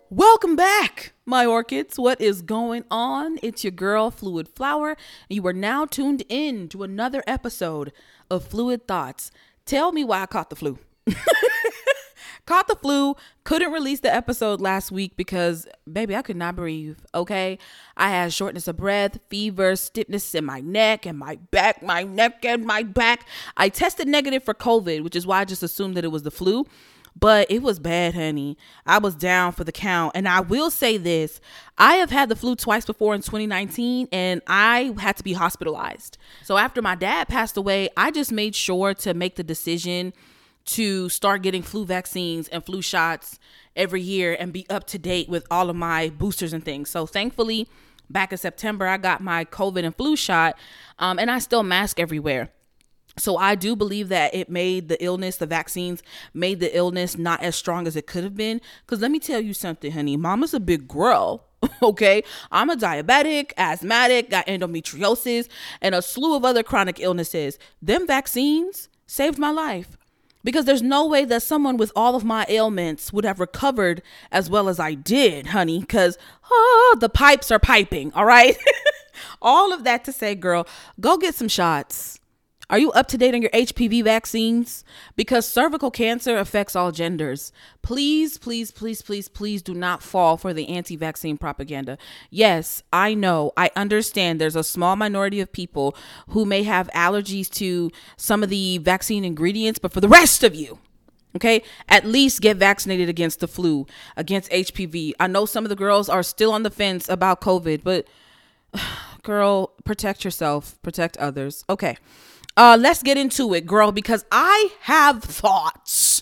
Welcome back, my orchids. What is going on? It's your girl, Fluid Flower, and you are now tuned in to another episode of Fluid Thoughts. Tell me why I caught the flu. Caught the flu, couldn't release the episode last week because, baby, I could not breathe, okay? I had shortness of breath, fever, stiffness in my neck and my back, my neck and my back. I tested negative for COVID, which is why I just assumed that it was the flu. But it was bad, honey. I was down for the count. And I will say this. I have had the flu twice before in 2019 and I had to be hospitalized. So after my dad passed away, I just made sure to make the decision to start getting flu vaccines and flu shots every year and be up to date with all of my boosters and things. So thankfully, back in September, I got my COVID and flu shot and I still mask everywhere. So I do believe that it made the vaccines made the illness not as strong as it could have been. Because let me tell you something, honey, mama's a big girl. Okay, I'm a diabetic, asthmatic, got endometriosis, and a slew of other chronic illnesses. Them vaccines saved my life. Because there's no way that someone with all of my ailments would have recovered as well as I did, honey. Because the pipes are piping, all right? All of that to say, girl, go get some shots. Are you up to date on your HPV vaccines? Because cervical cancer affects all genders. Please, please, please, please, please do not fall for the anti-vaccine propaganda. Yes, I know. I understand there's a small minority of people who may have allergies to some of the vaccine ingredients, but for the rest of you, okay, at least get vaccinated against the flu, against HPV. I know some of the girls are still on the fence about COVID, but girl, protect yourself, protect others. Okay. Let's get into it, girl, because I have thoughts.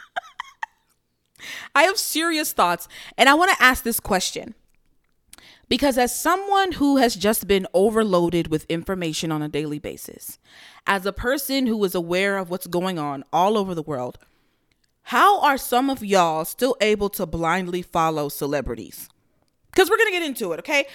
I have serious thoughts, and I want to ask this question. Because as someone who has just been overloaded with information on a daily basis, as a person who is aware of what's going on all over the world, how are some of y'all still able to blindly follow celebrities? Because we're going to get into it, okay?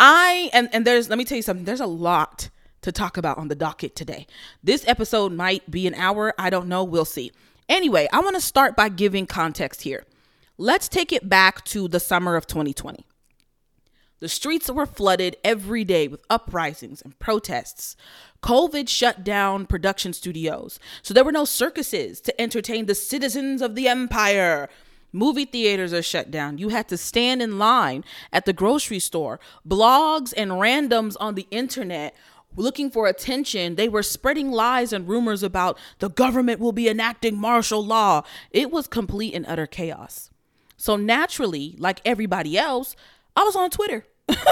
Let me tell you something, there's a lot to talk about on the docket today. This episode might be an hour. I don't know. We'll see. Anyway, I want to start by giving context here. Let's take it back to the summer of 2020. The streets were flooded every day with uprisings and protests. COVID shut down production studios, so there were no circuses to entertain the citizens of the empire. Movie theaters are shut down. You had to stand in line at the grocery store. Blogs and randoms on the internet looking for attention. They were spreading lies and rumors about the government will be enacting martial law. It was complete and utter chaos. So naturally, like everybody else, I was on Twitter.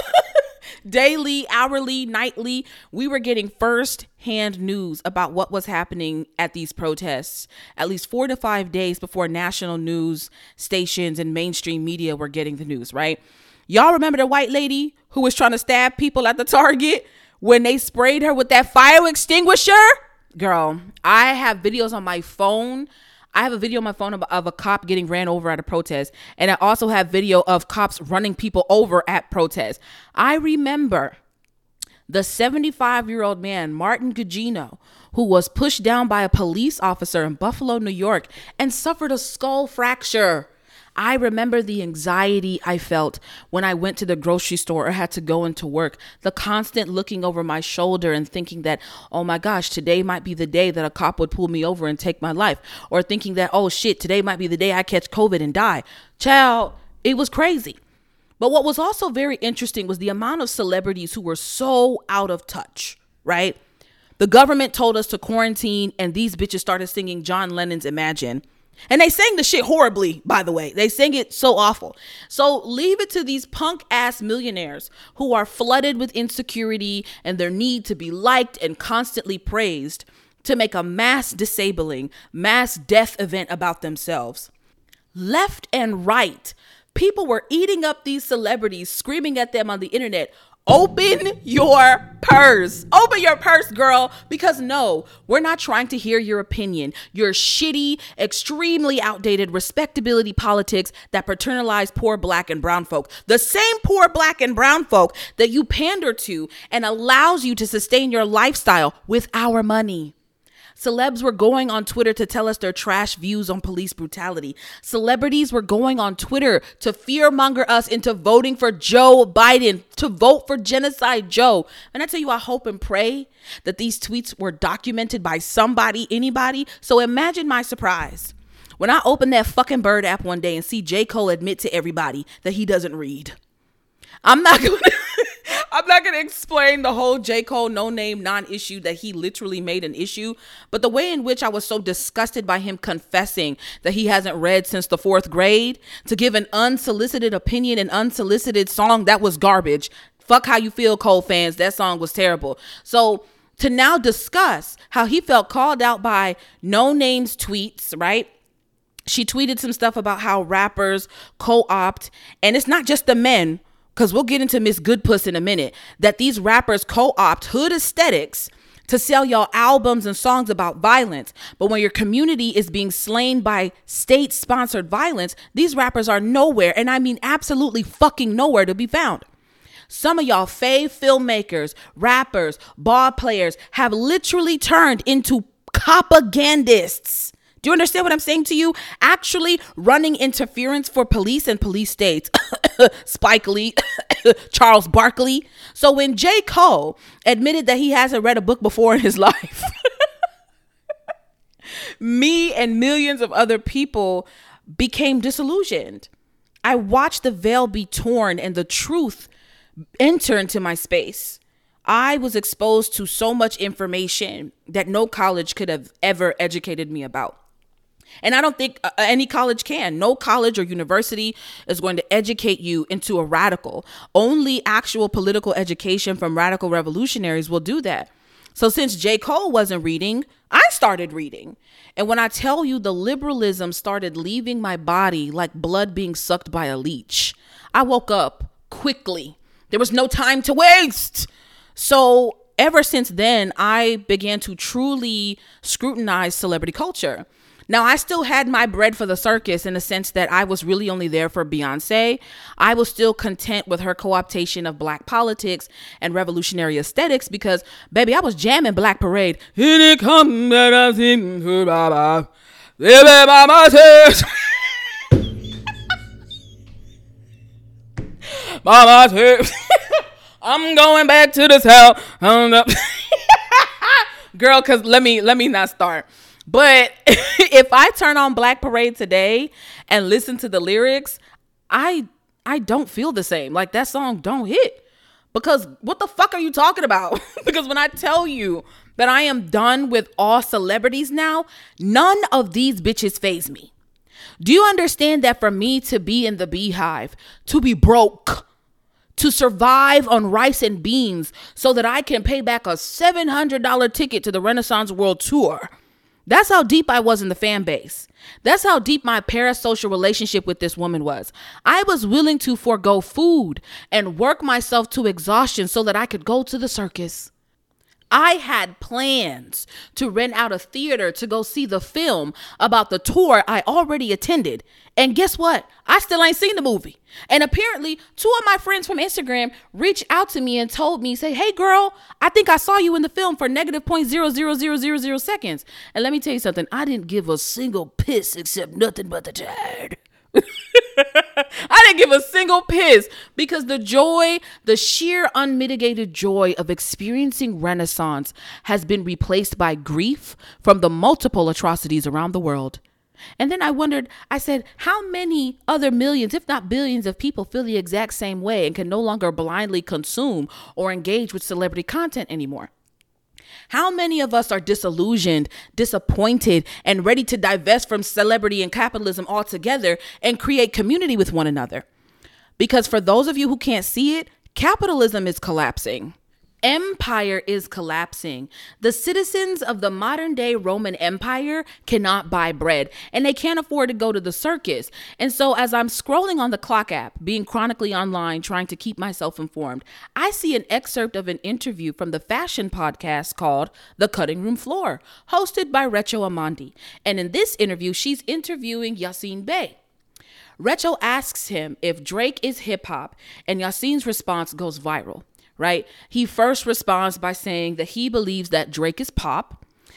Daily, hourly, nightly, we were getting first-hand news about what was happening at these protests, at least 4 to 5 days before national news stations and mainstream media were getting the news, right? Y'all remember the white lady who was trying to stab people at the Target when they sprayed her with that fire extinguisher? Girl, I have videos on my phone. I have a video on my phone of a cop getting ran over at a protest. And I also have video of cops running people over at protests. I remember the 75-year-old man, Martin Gugino, who was pushed down by a police officer in Buffalo, New York, and suffered a skull fracture. I remember the anxiety I felt when I went to the grocery store or had to go into work, the constant looking over my shoulder and thinking that, oh my gosh, today might be the day that a cop would pull me over and take my life, or thinking that, oh shit, today might be the day I catch COVID and die. Child, it was crazy. But what was also very interesting was the amount of celebrities who were so out of touch, right? The government told us to quarantine and these bitches started singing John Lennon's Imagine. And they sang the shit horribly, by the way. They sang it so awful. So leave it to these punk ass millionaires who are flooded with insecurity and their need to be liked and constantly praised to make a mass disabling, mass death event about themselves. Left and right, people were eating up these celebrities, screaming at them on the internet, open your purse. Open your purse, girl. Because no, we're not trying to hear your opinion. Your shitty, extremely outdated respectability politics that paternalize poor black and brown folk. The same poor black and brown folk that you pander to and allows you to sustain your lifestyle with our money. Celebs were going on Twitter to tell us their trash views on police brutality. Celebrities were going on Twitter to fearmonger us into voting for Joe Biden, to vote for Genocide Joe. And I tell you, I hope and pray that these tweets were documented by somebody, anybody. So imagine my surprise when I open that fucking Bird app one day and see J. Cole admit to everybody that he doesn't read. I'm not going to explain the whole J. Cole no-name non-issue that he literally made an issue, but the way in which I was so disgusted by him confessing that he hasn't read since the 4th grade, to give an unsolicited opinion, an unsolicited song, that was garbage. Fuck how you feel, Cole fans. That song was terrible. So to now discuss how he felt called out by No Name's tweets, right? She tweeted some stuff about how rappers co-opt, and it's not just the men, because we'll get into Miss Goodpuss in a minute, that these rappers co-opt hood aesthetics to sell y'all albums and songs about violence. But when your community is being slain by state-sponsored violence, these rappers are nowhere, and I mean absolutely fucking nowhere to be found. Some of y'all fave filmmakers, rappers, ball players have literally turned into propagandists. Do you understand what I'm saying to you? Actually running interference for police and police states. Spike Lee, Charles Barkley. So when J. Cole admitted that he hasn't read a book before in his life, me and millions of other people became disillusioned. I watched the veil be torn and the truth enter into my space. I was exposed to so much information that no college could have ever educated me about. And I don't think any college can. No college or university is going to educate you into a radical. Only actual political education from radical revolutionaries will do that. So since J. Cole wasn't reading, I started reading. And when I tell you the liberalism started leaving my body like blood being sucked by a leech, I woke up quickly. There was no time to waste. So ever since then, I began to truly scrutinize celebrity culture. Now, I still had my bread for the circus in the sense that I was really only there for Beyonce. I was still content with her co-optation of black politics and revolutionary aesthetics because, baby, I was jamming Black Parade. Here it comes that I sing to Baba. Mama said, I'm going back to the south. Girl, because let me not start. But if I turn on Black Parade today and listen to the lyrics, I don't feel the same. Like, that song don't hit. Because what the fuck are you talking about? Because when I tell you that I am done with all celebrities now, none of these bitches faze me. Do you understand that for me to be in the beehive, to be broke, to survive on rice and beans so that I can pay back a $700 ticket to the Renaissance World Tour, that's how deep I was in the fan base. That's how deep my parasocial relationship with this woman was. I was willing to forego food and work myself to exhaustion so that I could go to the circus. I had plans to rent out a theater to go see the film about the tour I already attended. And guess what? I still ain't seen the movie. And apparently 2 of my friends from Instagram reached out to me and told me, say, hey girl, I think I saw you in the film for negative 0.00000 seconds. And let me tell you something. I didn't give a single piss except nothing but the tide. I didn't give a single piss because the joy, the sheer unmitigated joy of experiencing Renaissance has been replaced by grief from the multiple atrocities around the world. And then I wondered, I said, how many other millions, if not billions of people feel the exact same way and can no longer blindly consume or engage with celebrity content anymore? How many of us are disillusioned, disappointed, and ready to divest from celebrity and capitalism altogether and create community with one another? Because for those of you who can't see it, capitalism is collapsing. Empire is collapsing. The citizens of the modern day Roman Empire cannot buy bread and they can't afford to go to the circus. And so as I'm scrolling on the Clock app, being chronically online, trying to keep myself informed, I see an excerpt of an interview from the fashion podcast called The Cutting Room Floor, hosted by Recho Amandi. And in this interview, she's interviewing Yasin Bey. Recho asks him if Drake is hip hop, and Yasin's response goes viral. Right? He first responds by saying that he believes that Drake is pop.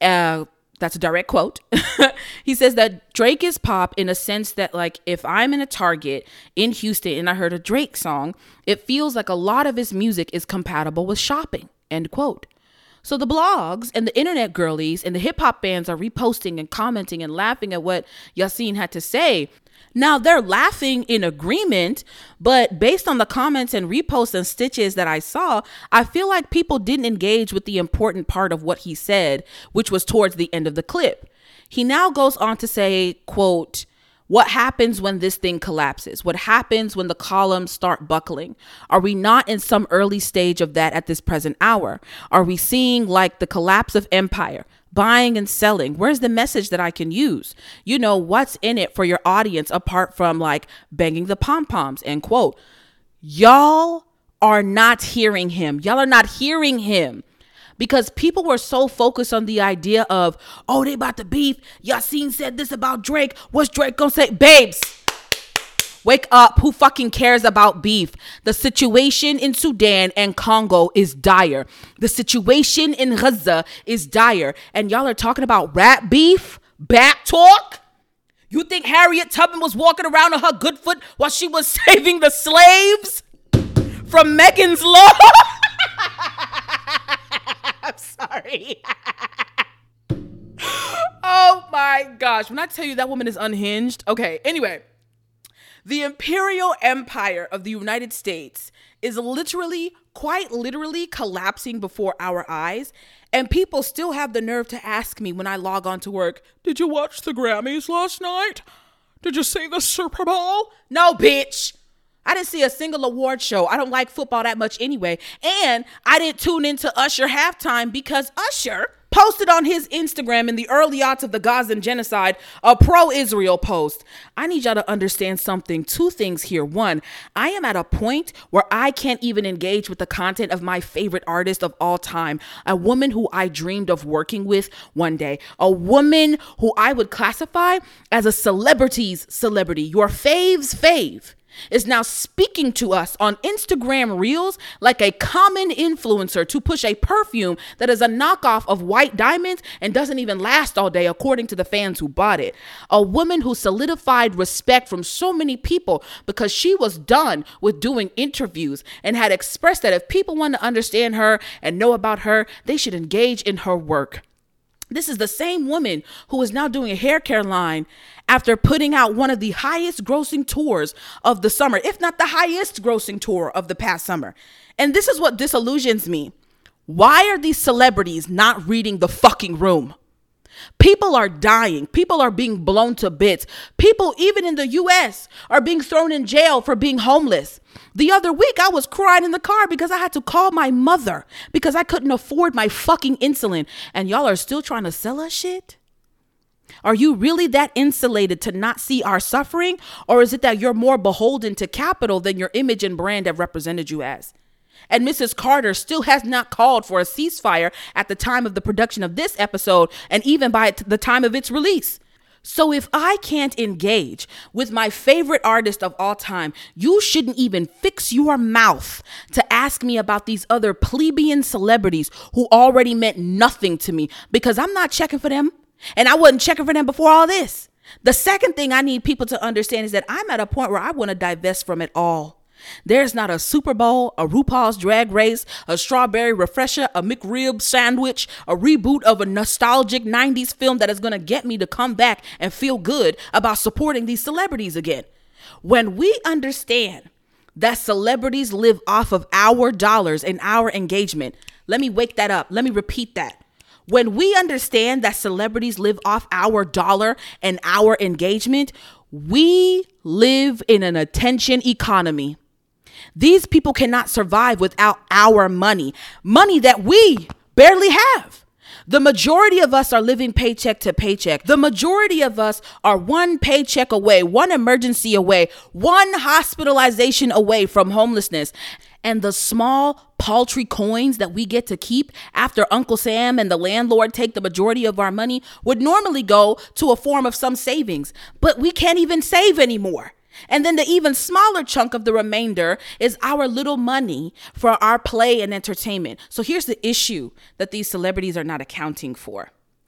That's a direct quote. He says that Drake is pop in a sense that, like, if I'm in a Target in Houston and I heard a Drake song, it feels like a lot of his music is compatible with shopping, end quote. So the blogs and the internet girlies and the hip hop fans are reposting and commenting and laughing at what Yasin had to say. Now, they're laughing in agreement, but based on the comments and reposts and stitches that I saw, I feel like people didn't engage with the important part of what he said, which was towards the end of the clip. He now goes on to say, quote, "What happens when this thing collapses? What happens when the columns start buckling? Are we not in some early stage of that at this present hour? Are we seeing like the collapse of empire? Buying and selling? Where's the message that I can use? You know, what's in it for your audience apart from like banging the pom-poms," end quote. Y'all are not hearing him. Y'all are not hearing him because people were so focused on the idea of, oh, they about to beef. Yasin said this about Drake. What's Drake gonna say? Babes, wake up. Who fucking cares about beef? The situation in Sudan and Congo is dire. The situation in Gaza is dire. And y'all are talking about rap beef? Back talk? You think Harriet Tubman was walking around on her good foot while she was saving the slaves from Megan's Law? I'm sorry. Oh my gosh. When I tell you that woman is unhinged. Okay, anyway. The imperial empire of the United States is quite literally collapsing before our eyes. And people still have the nerve to ask me when I log on to work, did you watch the Grammys last night? Did you see the Super Bowl? No, bitch. I didn't see a single award show. I don't like football that much anyway. And I didn't tune into Usher halftime because Usher posted on his Instagram in the early aughts of the Gazan genocide a pro-Israel post. I need y'all to understand something. Two things here. One, I am at a point where I can't even engage with the content of my favorite artist of all time, a woman who I dreamed of working with one day, a woman who I would classify as a celebrity's celebrity, your fave's fave, is now speaking to us on Instagram Reels like a common influencer to push a perfume that is a knockoff of White Diamonds and doesn't even last all day, according to the fans who bought it. A woman who solidified respect from so many people because she was done with doing interviews and had expressed that if people want to understand her and know about her, they should engage in her work. This is the same woman who is now doing a hair care line after putting out one of the highest grossing tours of the summer, if not the highest grossing tour of the past summer. And this is what disillusions me. Why are these celebrities not reading the fucking room? People are dying. People are being blown to bits. People, even in the US, are being thrown in jail for being homeless. The other week, I was crying in the car because I had to call my mother because I couldn't afford my fucking insulin. And y'all are still trying to sell us shit? Are you really that insulated to not see our suffering? Or is it that you're more beholden to capital than your image and brand have represented you as? And Mrs. Carter still has not called for a ceasefire at the time of the production of this episode and even by the time of its release. So if I can't engage with my favorite artist of all time, you shouldn't even fix your mouth to ask me about these other plebeian celebrities who already meant nothing to me because I'm not checking for them. And I wasn't checking for them before all this. The second thing I need people to understand is that I'm at a point where I want to divest from it all. There's not a Super Bowl, a RuPaul's Drag Race, a Strawberry Refresher, a McRib sandwich, a reboot of a nostalgic 90s film that is going to get me to come back and feel good about supporting these celebrities again. When we understand that celebrities live off of our dollars and our engagement, let me wake that up. Let me repeat that. When we understand that celebrities live off our dollar and our engagement, we live in an attention economy. These people cannot survive without our money that we barely have. The majority of us are living paycheck to paycheck. The majority of us are one paycheck away, one emergency away, one hospitalization away from homelessness. And the small, paltry coins that we get to keep after Uncle Sam and the landlord take the majority of our money would normally go to a form of some savings, but we can't even save anymore. And then the even smaller chunk of the remainder is our little money for our play and entertainment. So here's the issue that these celebrities are not accounting for.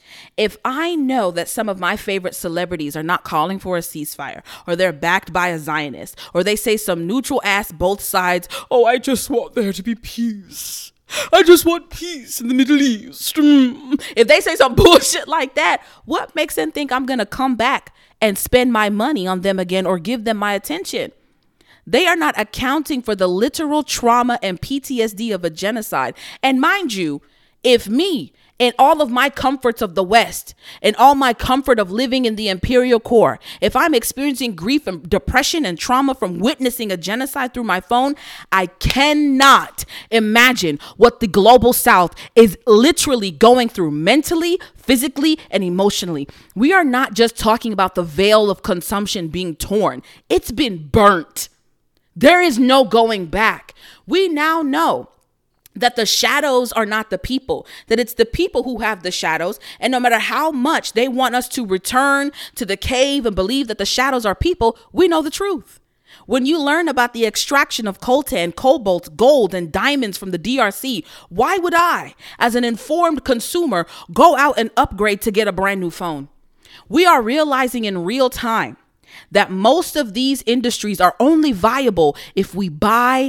If I know that some of my favorite celebrities are not calling for a ceasefire, or they're backed by a Zionist, or they say some neutral ass both sides, oh, I just want there to be peace. I just want peace in the Middle East. If they say some bullshit like that, what makes them think I'm going to come back and spend my money on them again or give them my attention? They are not accounting for the literal trauma and PTSD of a genocide. And mind you, if me and all of my comforts of the West and all my comfort of living in the imperial core, if I'm experiencing grief and depression and trauma from witnessing a genocide through my phone, I cannot imagine what the global South is literally going through mentally, physically, and emotionally. We are not just talking about the veil of consumption being torn. It's been burnt. There is no going back. We now know that the shadows are not the people, that it's the people who have the shadows. And no matter how much they want us to return to the cave and believe that the shadows are people, we know the truth. When you learn about the extraction of coltan, cobalt, gold, and diamonds from the DRC, why would I, as an informed consumer, go out and upgrade to get a brand new phone? We are realizing in real time that most of these industries are only viable if we buy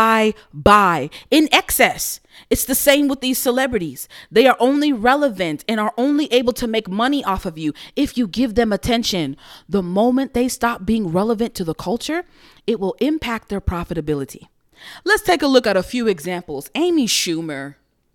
in excess. It's the same with these celebrities. They are only relevant and are only able to make money off of you if you give them attention. The moment they stop being relevant to the culture, it will impact their profitability. Let's take a look at a few examples. Amy Schumer.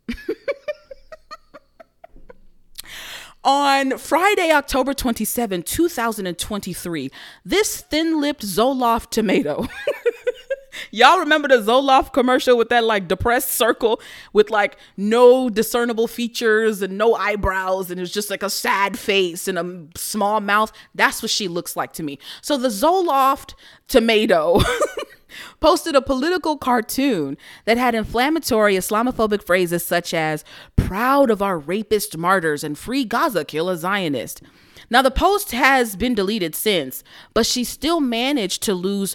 On Friday, October 27, 2023, this thin-lipped Zoloft tomato. Y'all remember the Zoloft commercial with that like depressed circle with like no discernible features and no eyebrows, and it's just like a sad face and a small mouth? That's what she looks like to me. So the Zoloft tomato posted a political cartoon that had inflammatory Islamophobic phrases such as "proud of our rapist martyrs" and "free Gaza, kill a Zionist." Now, the post has been deleted since, but she still managed to lose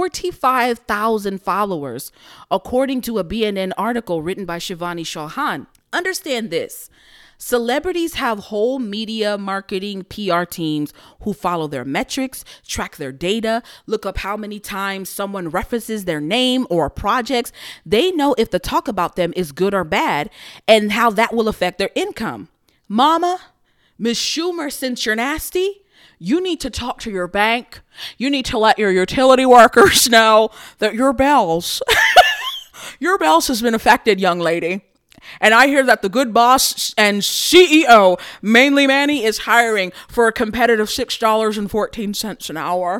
45,000 followers, according to a BNN article written by Shivani Chauhan. Understand this. Celebrities have whole media marketing PR teams who follow their metrics, track their data, look up how many times someone references their name or projects. They know if the talk about them is good or bad and how that will affect their income. Mama, Miss Schumer, since you're nasty, you need to talk to your bank. You need to let your utility workers know that your bills has been affected, young lady. And I hear that the good boss and CEO, Mainly Manny, is hiring for a competitive $6.14 an hour.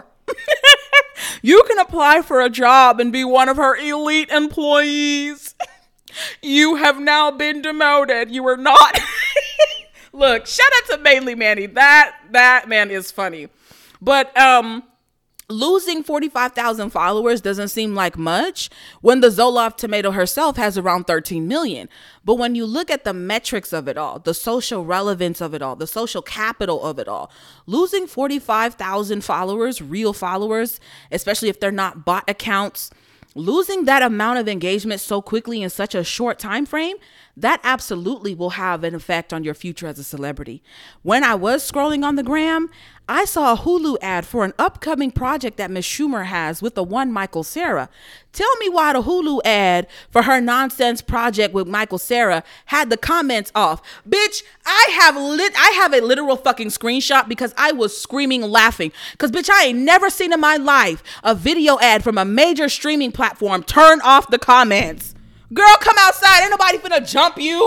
You can apply for a job and be one of her elite employees. You have now been demoted. You are not. Look, shout out to Mainly Manny. That man is funny. But losing 45,000 followers doesn't seem like much when the Zoloft tomato herself has around 13 million. But when you look at the metrics of it all, the social relevance of it all, the social capital of it all, losing 45,000 followers, real followers, especially if they're not bot accounts, losing that amount of engagement so quickly in such a short time frame, that absolutely will have an effect on your future as a celebrity. When I was scrolling on the gram, I saw a Hulu ad for an upcoming project that Miss Schumer has with the one Michael Cera. Tell me why the Hulu ad for her nonsense project with Michael Cera had the comments off. Bitch, I have a literal fucking screenshot because I was screaming laughing. Because bitch, I ain't never seen in my life a video ad from a major streaming platform turn off the comments. Girl, come outside. Ain't nobody finna jump you.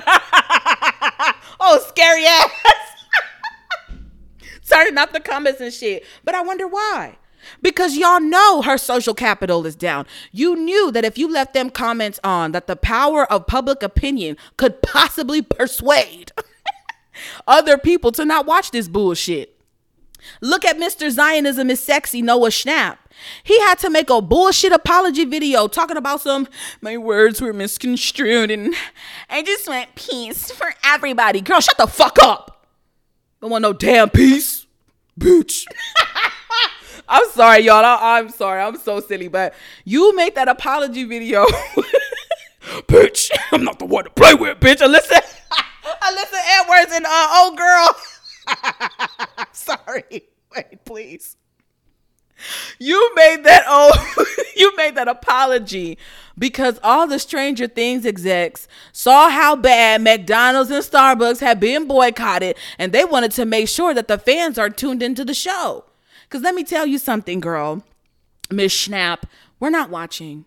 Oh, scary ass. Turning off the comments and shit. But I wonder why. Because y'all know her social capital is down. You knew that if you left them comments on, that the power of public opinion could possibly persuade other people to not watch this bullshit. Look at Mr. Zionism is Sexy, Noah Schnapp. He had to make a bullshit apology video talking about my words were misconstrued and I just want peace for everybody. Girl, shut the fuck up. Don't want no damn peace, bitch. I'm sorry, y'all. I'm sorry. I'm so silly, but you make that apology video. Bitch, I'm not the one to play with, bitch. And listen, Alyssa Edwards and old girl. Sorry. Wait, please. You made that apology because all the Stranger Things execs saw how bad McDonald's and Starbucks had been boycotted, and they wanted to make sure that the fans are tuned into the show. Because let me tell you something, girl, Miss Schnapp, we're not watching.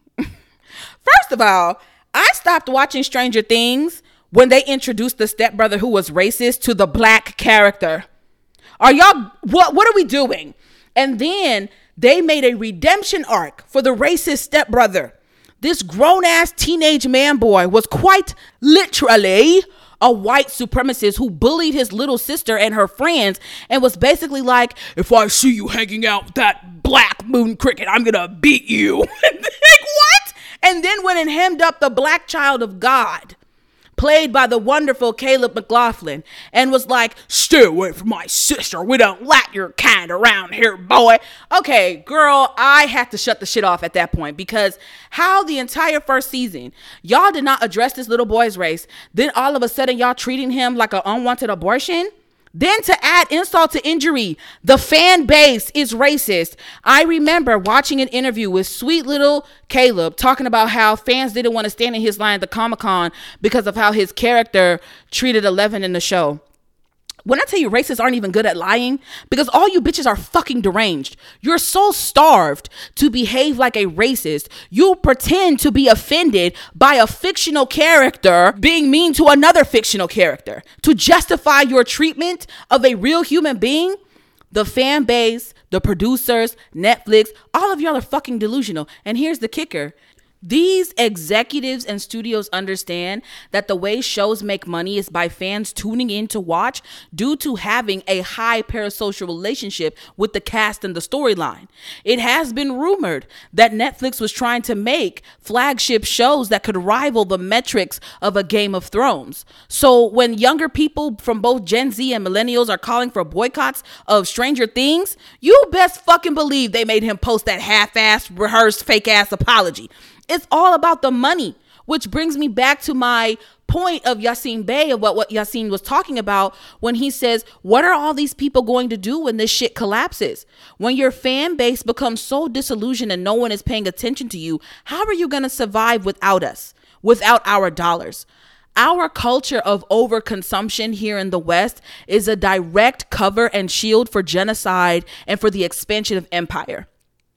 First of all, I stopped watching Stranger Things when they introduced the stepbrother who was racist to the black character. What are we doing? And then they made a redemption arc for the racist stepbrother. This grown-ass teenage man boy was quite literally a white supremacist who bullied his little sister and her friends and was basically like, if I see you hanging out with that black moon cricket, I'm gonna beat you. Like, what? And then went and hemmed up the black child of God, played by the wonderful Caleb McLaughlin, and was like, stay away from my sister. We don't like your kind around here, boy. Okay, girl, I had to shut the shit off at that point because how the entire first season, y'all did not address this little boy's race. Then all of a sudden, y'all treating him like an unwanted abortion. Then to add insult to injury, the fan base is racist. I remember watching an interview with sweet little Caleb talking about how fans didn't want to stand in his line at the Comic-Con because of how his character treated Eleven in the show. When I tell you racists aren't even good at lying, because all you bitches are fucking deranged. You're so starved to behave like a racist, you pretend to be offended by a fictional character being mean to another fictional character to justify your treatment of a real human being. The fan base, the producers, Netflix, all of y'all are fucking delusional. And here's the kicker. These executives and studios understand that the way shows make money is by fans tuning in to watch due to having a high parasocial relationship with the cast and the storyline. It has been rumored that Netflix was trying to make flagship shows that could rival the metrics of a Game of Thrones. So when younger people from both Gen Z and millennials are calling for boycotts of Stranger Things, you best fucking believe they made him post that half-assed, rehearsed, fake-ass apology. It's all about the money, which brings me back to my point of Yassine Bey, of what Yassine was talking about when he says, what are all these people going to do when this shit collapses? When your fan base becomes so disillusioned and no one is paying attention to you, how are you going to survive without us, without our dollars? Our culture of overconsumption here in the West is a direct cover and shield for genocide and for the expansion of empire.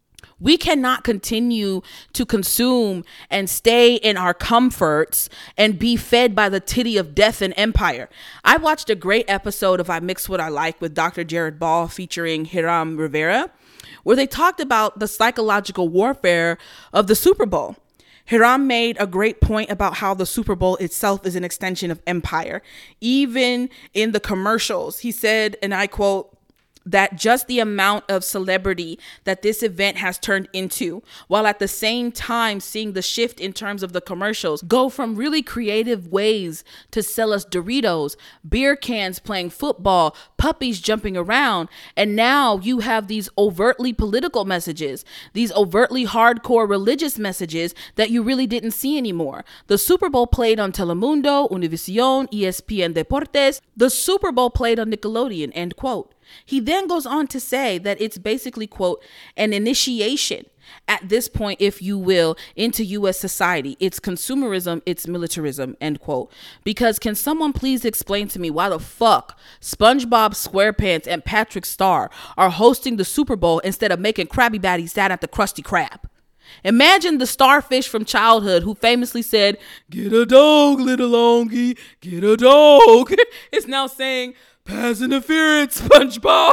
We cannot continue to consume and stay in our comforts and be fed by the titty of death and empire. I watched a great episode of I Mix What I Like with Dr. Jared Ball featuring Hiram Rivera, where they talked about the psychological warfare of the Super Bowl. Hiram made a great point about how the Super Bowl itself is an extension of empire. Even in the commercials, he said, and I quote, that just the amount of celebrity that this event has turned into, while at the same time seeing the shift in terms of the commercials go from really creative ways to sell us Doritos, beer cans playing football, puppies jumping around. And now you have these overtly political messages, these overtly hardcore religious messages that you really didn't see anymore. The Super Bowl played on Telemundo, Univision, ESPN Deportes. The Super Bowl played on Nickelodeon, end quote. He then goes on to say that it's basically, quote, an initiation at this point, if you will, into U.S. society. It's consumerism, it's militarism, end quote. Because can someone please explain to me why the fuck SpongeBob SquarePants and Patrick Star are hosting the Super Bowl instead of making Krabby Patties down at the Krusty Krab? Imagine the starfish from childhood who famously said, "Get a dog, little Ongie, get a dog," is now saying, "Pass interference, SpongeBob."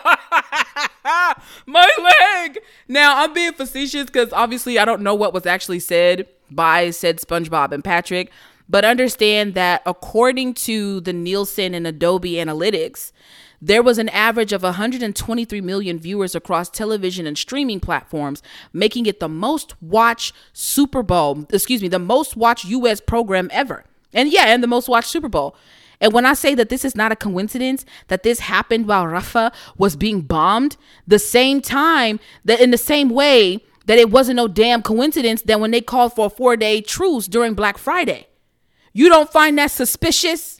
My leg. Now, I'm being facetious because obviously I don't know what was actually said by said SpongeBob and Patrick, but understand that according to the Nielsen and Adobe Analytics, there was an average of 123 million viewers across television and streaming platforms, making it the most watched the most watched U.S. program ever. And the most watched Super Bowl. And when I say that this is not a coincidence, that this happened while Rafah was being bombed, the same time that in the same way that it wasn't no damn coincidence that when they called for a 4-day truce during Black Friday. You don't find that suspicious?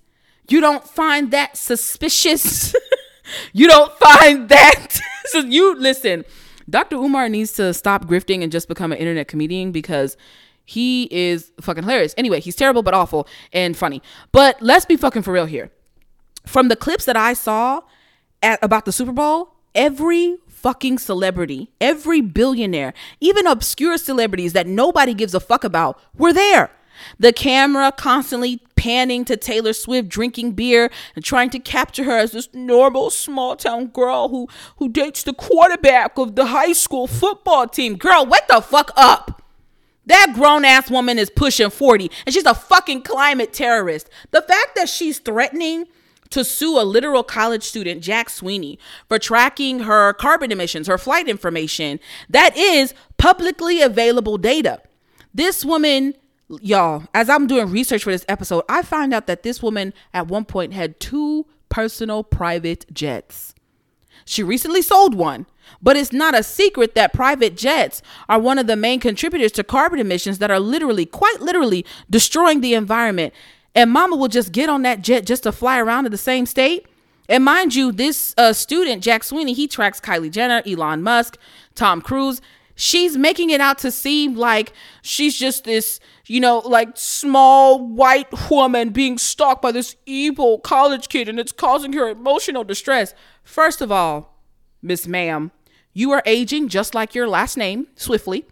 You don't find that suspicious? You don't find that? So you listen, Dr. Umar needs to stop grifting and just become an internet comedian because he is fucking hilarious. Anyway, he's terrible but awful and funny. But let's be fucking for real here. From the clips that I saw about the Super Bowl, every fucking celebrity, every billionaire, even obscure celebrities that nobody gives a fuck about were there. The camera constantly panning to Taylor Swift drinking beer and trying to capture her as this normal small town girl who dates the quarterback of the high school football team. Girl, wake the fuck up. That grown ass woman is pushing 40 and she's a fucking climate terrorist. The fact that she's threatening to sue a literal college student, Jack Sweeney, for tracking her carbon emissions, her flight information, that is publicly available data. This woman, y'all, as I'm doing research for this episode, I find out that this woman at one point had 2 personal private jets. She recently sold one, but it's not a secret that private jets are one of the main contributors to carbon emissions that are literally, quite literally, destroying the environment. And mama will just get on that jet just to fly around to the same state. And mind you, this student, Jack Sweeney, he tracks Kylie Jenner, Elon Musk, Tom Cruise. She's making it out to seem like she's just this, like small white woman being stalked by this evil college kid and it's causing her emotional distress. First of all, Miss Ma'am, you are aging just like your last name, swiftly.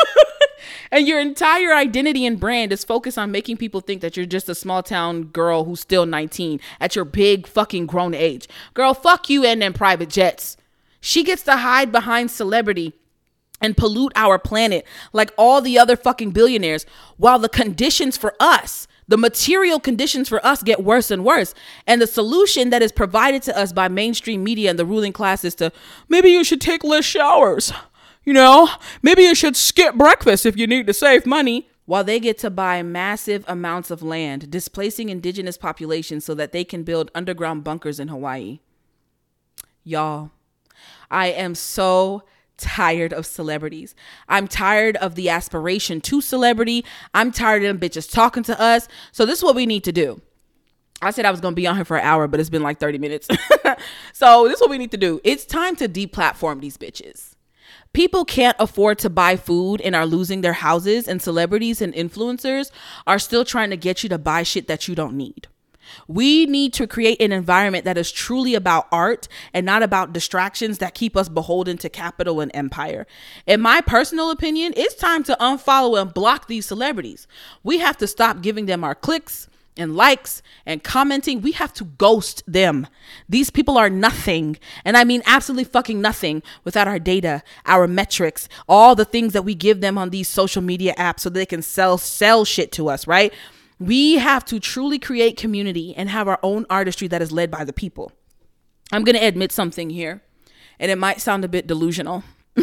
And your entire identity and brand is focused on making people think that you're just a small town girl who's still 19 at your big fucking grown age. Girl, fuck you and them private jets. She gets to hide behind celebrity and pollute our planet like all the other fucking billionaires while the conditions for us, the material conditions for us get worse and worse. And the solution that is provided to us by mainstream media and the ruling class is to, maybe you should take less showers. Maybe you should skip breakfast if you need to save money, while they get to buy massive amounts of land, displacing indigenous populations so that they can build underground bunkers in Hawaii. Y'all, I am so tired of celebrities. I'm tired of the aspiration to celebrity. I'm tired of them bitches talking to us. So this is what we need to do. I said I was going to be on here for an hour, but it's been like 30 minutes. So this is what we need to do. It's time to deplatform these bitches. People can't afford to buy food and are losing their houses, and celebrities and influencers are still trying to get you to buy shit that you don't need. We need to create an environment that is truly about art and not about distractions that keep us beholden to capital and empire. In my personal opinion, it's time to unfollow and block these celebrities. We have to stop giving them our clicks and likes and commenting. We have to ghost them. These people are nothing. And I mean absolutely fucking nothing without our data, our metrics, all the things that we give them on these social media apps so they can sell shit to us, right? We have to truly create community and have our own artistry that is led by the people. I'm going to admit something here, and it might sound a bit delusional,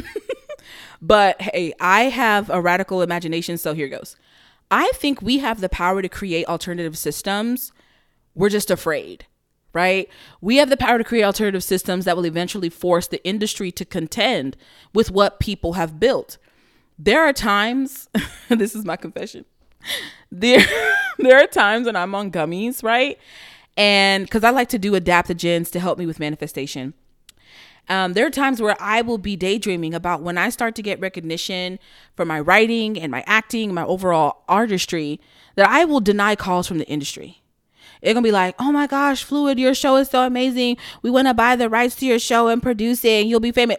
but hey, I have a radical imagination. So here goes. I think we have the power to create alternative systems. We're just afraid, right? We have the power to create alternative systems that will eventually force the industry to contend with what people have built. There are times, this is my confession. There are times when I'm on gummies, right? And because I like to do adaptogens to help me with manifestation. There are times where I will be daydreaming about when I start to get recognition for my writing and my acting, my overall artistry, that I will deny calls from the industry. It's going to be like, oh my gosh, Fluid, your show is so amazing. We want to buy the rights to your show and produce it and you'll be famous.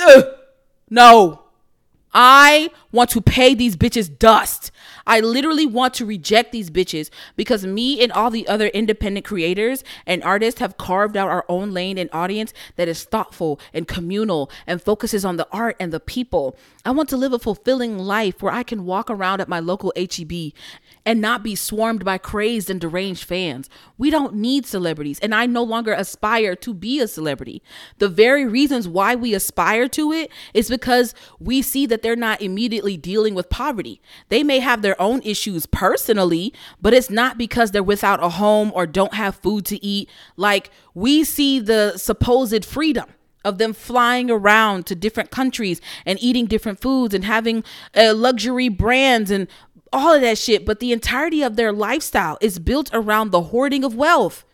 No. I want to pay these bitches dust. I literally want to reject these bitches because me and all the other independent creators and artists have carved out our own lane and audience that is thoughtful and communal and focuses on the art and the people. I want to live a fulfilling life where I can walk around at my local HEB and not be swarmed by crazed and deranged fans. We don't need celebrities, and I no longer aspire to be a celebrity. The very reasons why we aspire to it is because we see that they're not immediately dealing with poverty. They may have their own issues personally, but it's not because they're without a home or don't have food to eat. Like, we see the supposed freedom of them flying around to different countries and eating different foods and having luxury brands and all of that shit. But the entirety of their lifestyle is built around the hoarding of wealth.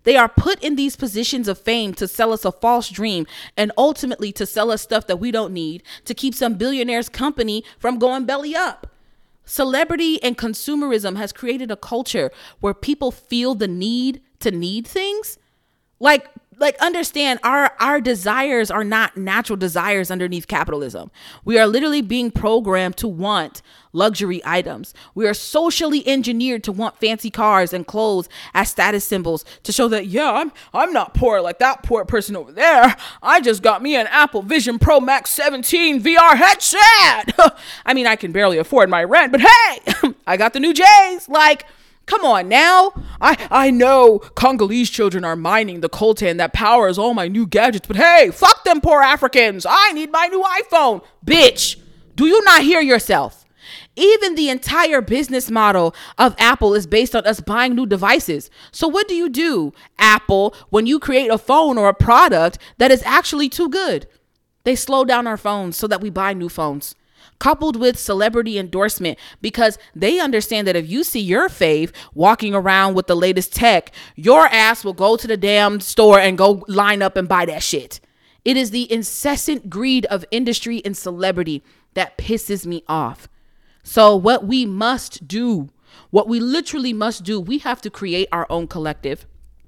They are put in these positions of fame to sell us a false dream and ultimately to sell us stuff that we don't need to keep some billionaire's company from going belly up. Celebrity and consumerism has created a culture where people feel the need to need things. Like understand our desires are not natural desires underneath capitalism. We are literally being programmed to want luxury items. We are socially engineered to want fancy cars and clothes as status symbols to show that, yeah, I'm not poor like that poor person over there. I just got me an Apple Vision Pro Max 17 VR headset. I mean, I can barely afford my rent, but hey, I got the new J's. Like, come on now. I know Congolese children are mining the coltan that powers all my new gadgets, but hey, fuck them poor Africans. I need my new iPhone. Bitch, do you not hear yourself? Even the entire business model of Apple is based on us buying new devices. So what do, Apple, when you create a phone or a product that is actually too good? They slow down our phones so that we buy new phones, coupled with celebrity endorsement, because they understand that if you see your fave walking around with the latest tech, your ass will go to the damn store and go line up and buy that shit. It is the incessant greed of industry and celebrity that pisses me off. So what we must do, what we literally must do, we have to create our own collective.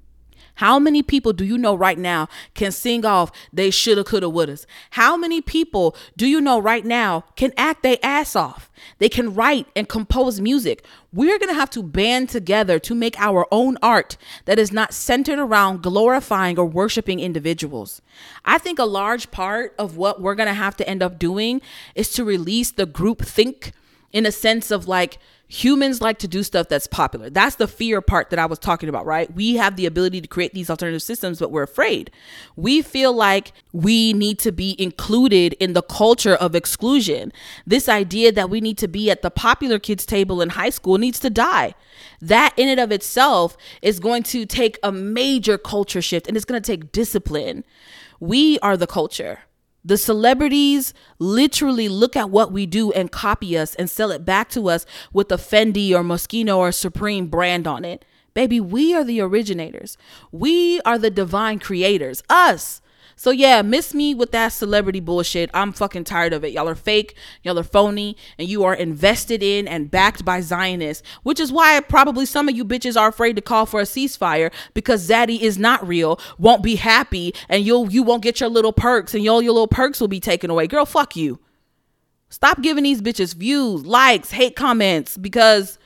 How many people do you know right now can sing off they shoulda, coulda, wouldas? How many people do you know right now can act their ass off? They can write and compose music. We're going to have to band together to make our own art that is not centered around glorifying or worshiping individuals. I think a large part of what we're going to have to end up doing is to release the group think, in a sense of like, humans like to do stuff that's popular. That's the fear part that I was talking about, right? We have the ability to create these alternative systems, but we're afraid. We feel like we need to be included in the culture of exclusion. This idea that we need to be at the popular kids table in high school needs to die. That in and of itself is going to take a major culture shift, and it's going to take discipline. We are the culture. The celebrities literally look at what we do and copy us and sell it back to us with a Fendi or Moschino or Supreme brand on it. Baby, we are the originators. We are the divine creators, us. So yeah, miss me with that celebrity bullshit. I'm fucking tired of it. Y'all are fake, y'all are phony, and you are invested in and backed by Zionists, which is why probably some of you bitches are afraid to call for a ceasefire, because Zaddy is not real, won't be happy, and you won't get your little perks, and your little perks will be taken away. Girl, fuck you. Stop giving these bitches views, likes, hate comments, because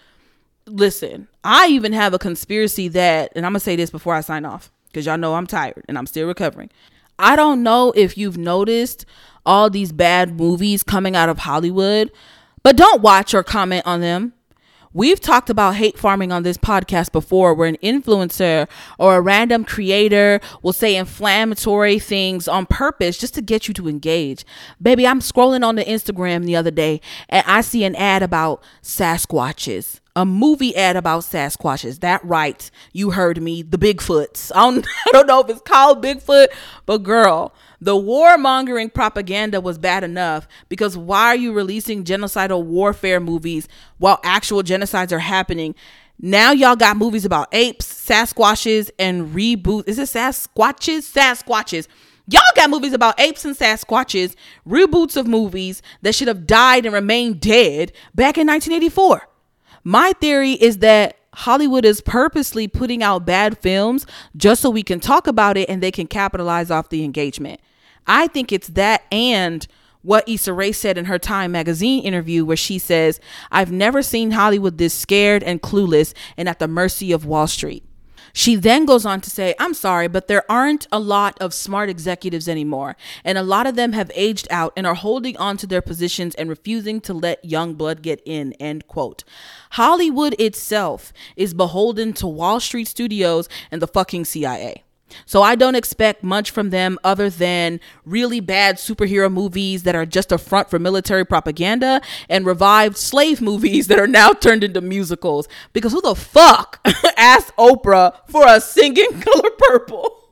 listen, I even have a conspiracy that, and I'm gonna say this before I sign off, because y'all know I'm tired and I'm still recovering. I don't know if you've noticed all these bad movies coming out of Hollywood, but don't watch or comment on them. We've talked about hate farming on this podcast before, where an influencer or a random creator will say inflammatory things on purpose just to get you to engage. Baby, I'm scrolling on the Instagram the other day and I see an ad about Sasquatches. A movie ad about Sasquatches. That right. You heard me. The Bigfoots. I don't know if it's called Bigfoot, but girl, the warmongering propaganda was bad enough, because why are you releasing genocidal warfare movies while actual genocides are happening? Now y'all got movies about apes, Sasquatches, and reboot. Is it Sasquatches? Sasquatches. Y'all got movies about apes and Sasquatches, reboots of movies that should have died and remained dead back in 1984. My theory is that Hollywood is purposely putting out bad films just so we can talk about it and they can capitalize off the engagement. I think it's that, and what Issa Rae said in her Time magazine interview, where she says, "I've never seen Hollywood this scared and clueless and at the mercy of Wall Street." She then goes on to say, "I'm sorry, but there aren't a lot of smart executives anymore, and a lot of them have aged out and are holding on to their positions and refusing to let young blood get in," end quote. Hollywood itself is beholden to Wall Street studios and the fucking CIA. So I don't expect much from them other than really bad superhero movies that are just a front for military propaganda, and revived slave movies that are now turned into musicals. Because who the fuck asked Oprah for a singing Color Purple?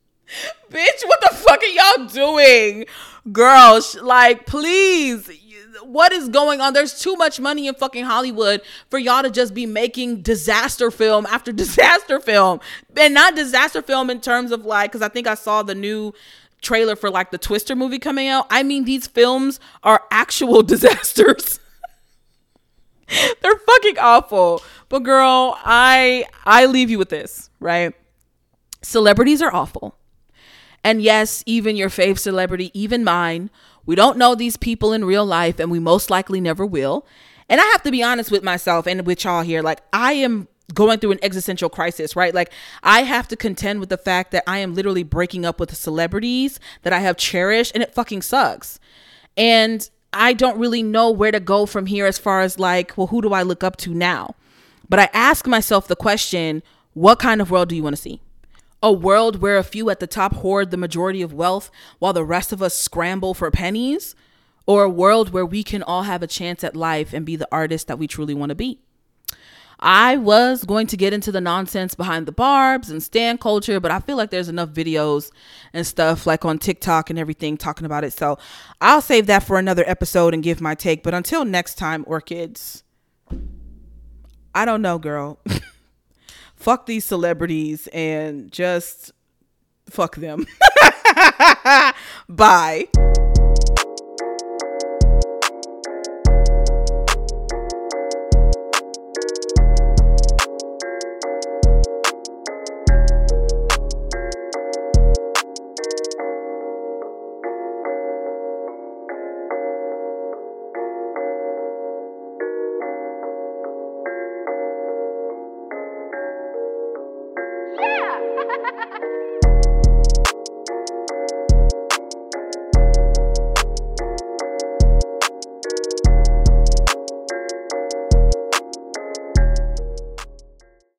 Bitch, what the fuck are y'all doing? Girls, like, please. what is going on? There's too much money in fucking Hollywood for y'all to just be making disaster film after disaster film. And not disaster film in terms of like, because I think I saw the new trailer for like the Twister movie coming out. I mean, these films are actual disasters. They're fucking awful. But girl, I leave you with this, right? Celebrities are awful. And yes, even your fave celebrity, even mine, we don't know these people in real life, and we most likely never will. And I have to be honest with myself and with y'all here. Like, I am going through an existential crisis, right? Like, I have to contend with the fact that I am literally breaking up with the celebrities that I have cherished, and it fucking sucks. And I don't really know where to go from here as far as like, well, who do I look up to now? But I ask myself the question, what kind of world do you want to see? A world where a few at the top hoard the majority of wealth while the rest of us scramble for pennies? Or a world where we can all have a chance at life and be the artist that we truly want to be? I was going to get into the nonsense behind the barbs and stan culture, but I feel like there's enough videos and stuff like on TikTok and everything talking about it. So I'll save that for another episode and give my take. But until next time, orchids, I don't know, girl. Fuck these celebrities and just fuck them. Bye.